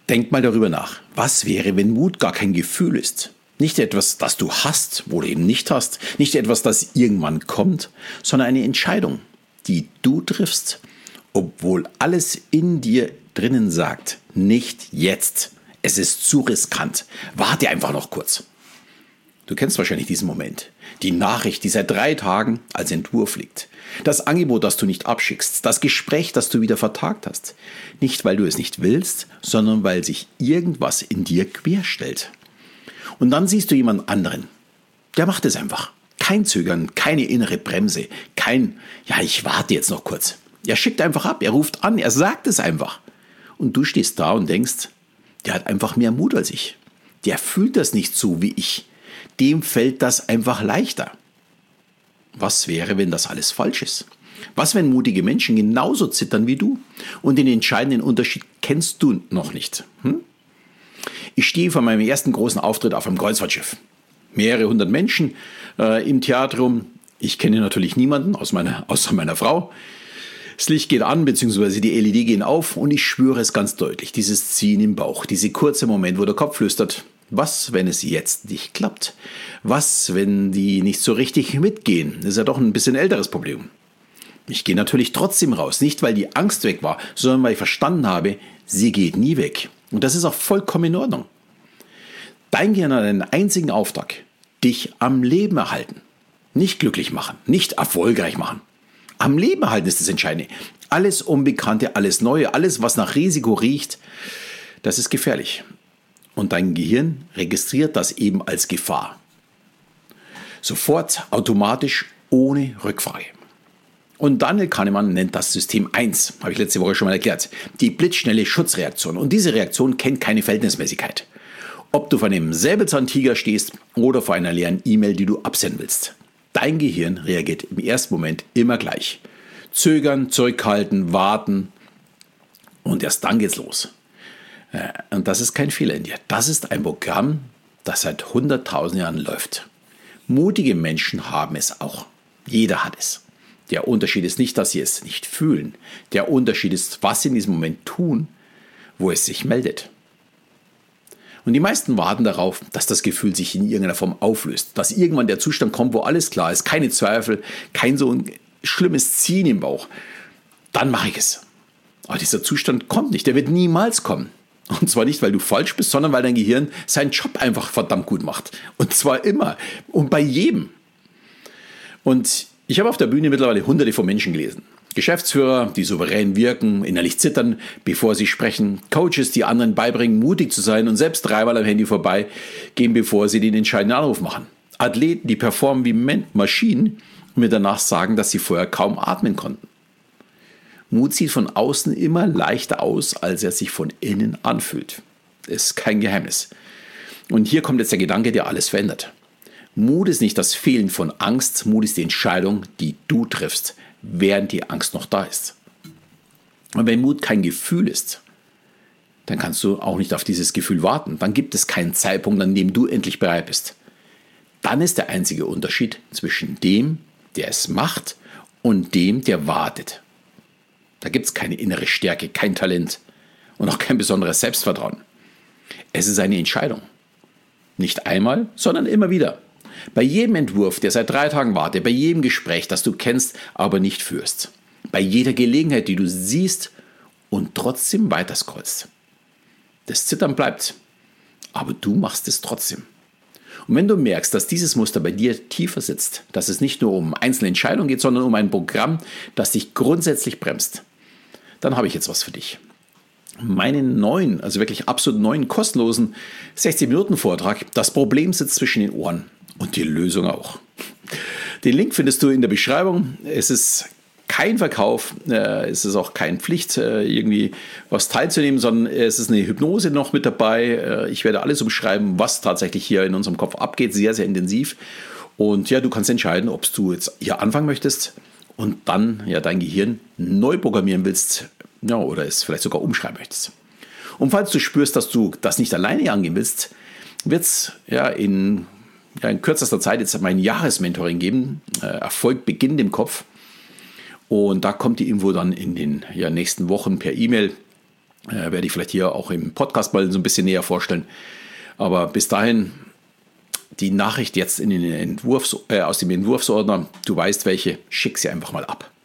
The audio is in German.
Denk mal darüber nach. Was wäre, wenn Mut gar kein Gefühl ist? Nicht etwas, das du hast oder eben nicht hast. Nicht etwas, das irgendwann kommt, sondern eine Entscheidung, die du triffst, obwohl alles in dir drinnen sagt, nicht jetzt. Es ist zu riskant. Warte einfach noch kurz. Du kennst wahrscheinlich diesen Moment. Die Nachricht, die seit 3 Tagen als Entwurf liegt. Das Angebot, das du nicht abschickst. Das Gespräch, das du wieder vertagt hast. Nicht, weil du es nicht willst, sondern weil sich irgendwas in dir querstellt. Und dann siehst du jemand anderen. Der macht es einfach. Kein Zögern, keine innere Bremse. Ich warte jetzt noch kurz. Er schickt einfach ab, er ruft an, er sagt es einfach. Und du stehst da und denkst, der hat einfach mehr Mut als ich. Der fühlt das nicht so wie ich. Dem fällt das einfach leichter. Was wäre, wenn das alles falsch ist? Was, wenn mutige Menschen genauso zittern wie du? Und den entscheidenden Unterschied kennst du noch nicht. Ich stehe vor meinem ersten großen Auftritt auf einem Kreuzfahrtschiff. Mehrere hundert Menschen im Theatrum. Ich kenne natürlich niemanden außer meiner Frau. Das Licht geht an, beziehungsweise die LED gehen auf und ich spüre es ganz deutlich. Dieses Ziehen im Bauch, dieser kurze Moment, wo der Kopf flüstert. Was, wenn es jetzt nicht klappt? Was, wenn die nicht so richtig mitgehen? Das ist ja doch ein bisschen älteres Problem. Ich gehe natürlich trotzdem raus, nicht weil die Angst weg war, sondern weil ich verstanden habe, sie geht nie weg. Und das ist auch vollkommen in Ordnung. Dein Gehirn hat einen einzigen Auftrag, dich am Leben erhalten. Nicht glücklich machen, nicht erfolgreich machen. Am Leben erhalten ist das Entscheidende. Alles Unbekannte, alles Neue, alles, was nach Risiko riecht, das ist gefährlich. Und dein Gehirn registriert das eben als Gefahr. Sofort, automatisch, ohne Rückfrage. Und Daniel Kahnemann nennt das System 1, habe ich letzte Woche schon mal erklärt, die blitzschnelle Schutzreaktion. Und diese Reaktion kennt keine Verhältnismäßigkeit. Ob du vor einem Säbelzahntiger stehst oder vor einer leeren E-Mail, die du absenden willst. Dein Gehirn reagiert im ersten Moment immer gleich. Zögern, zurückhalten, warten und erst dann geht's los. Und das ist kein Fehler in dir. Das ist ein Programm, das seit 100.000 Jahren läuft. Mutige Menschen haben es auch. Jeder hat es. Der Unterschied ist nicht, dass sie es nicht fühlen. Der Unterschied ist, was sie in diesem Moment tun, wo es sich meldet. Und die meisten warten darauf, dass das Gefühl sich in irgendeiner Form auflöst. Dass irgendwann der Zustand kommt, wo alles klar ist, keine Zweifel, kein so ein schlimmes Ziehen im Bauch. Dann mache ich es. Aber dieser Zustand kommt nicht, der wird niemals kommen. Und zwar nicht, weil du falsch bist, sondern weil dein Gehirn seinen Job einfach verdammt gut macht. Und zwar immer und bei jedem. Und ich habe auf der Bühne mittlerweile hunderte von Menschen gelesen. Geschäftsführer, die souverän wirken, innerlich zittern, bevor sie sprechen. Coaches, die anderen beibringen, mutig zu sein und selbst 3-mal am Handy vorbei gehen, bevor sie den entscheidenden Anruf machen. Athleten, die performen wie Maschinen und mir danach sagen, dass sie vorher kaum atmen konnten. Mut sieht von außen immer leichter aus, als er sich von innen anfühlt. Das ist kein Geheimnis. Und hier kommt jetzt der Gedanke, der alles verändert. Mut ist nicht das Fehlen von Angst, Mut ist die Entscheidung, die du triffst, während die Angst noch da ist. Und wenn Mut kein Gefühl ist, dann kannst du auch nicht auf dieses Gefühl warten. Dann gibt es keinen Zeitpunkt, an dem du endlich bereit bist. Dann ist der einzige Unterschied zwischen dem, der es macht, und dem, der wartet. Da gibt es keine innere Stärke, kein Talent und auch kein besonderes Selbstvertrauen. Es ist eine Entscheidung. Nicht einmal, sondern immer wieder. Bei jedem Entwurf, der seit 3 Tagen wartet, bei jedem Gespräch, das du kennst, aber nicht führst. Bei jeder Gelegenheit, die du siehst und trotzdem weiterscrollst. Das Zittern bleibt, aber du machst es trotzdem. Und wenn du merkst, dass dieses Muster bei dir tiefer sitzt, dass es nicht nur um einzelne Entscheidungen geht, sondern um ein Programm, das dich grundsätzlich bremst, dann habe ich jetzt was für dich. Meinen neuen, also wirklich absolut neuen, kostenlosen 60-Minuten-Vortrag, das Problem sitzt zwischen den Ohren und die Lösung auch. Den Link findest du in der Beschreibung. Es ist kein Verkauf, es ist auch keine Pflicht, irgendwie was teilzunehmen, sondern es ist eine Hypnose noch mit dabei. Ich werde alles umschreiben, was tatsächlich hier in unserem Kopf abgeht, sehr, sehr intensiv. Und ja, du kannst entscheiden, ob du jetzt hier anfangen möchtest und dann ja dein Gehirn neu programmieren willst, ja, oder es vielleicht sogar umschreiben möchtest. Und falls du spürst, dass du das nicht alleine angehen willst, wird es in kürzester Zeit jetzt mein Jahresmentoring geben. Erfolg beginnt im Kopf. Und da kommt die Info dann in den nächsten Wochen per E-Mail. Werde ich vielleicht hier auch im Podcast mal so ein bisschen näher vorstellen. Aber bis dahin die Nachricht jetzt in den aus dem Entwurfsordner. Du weißt welche, schick sie einfach mal ab.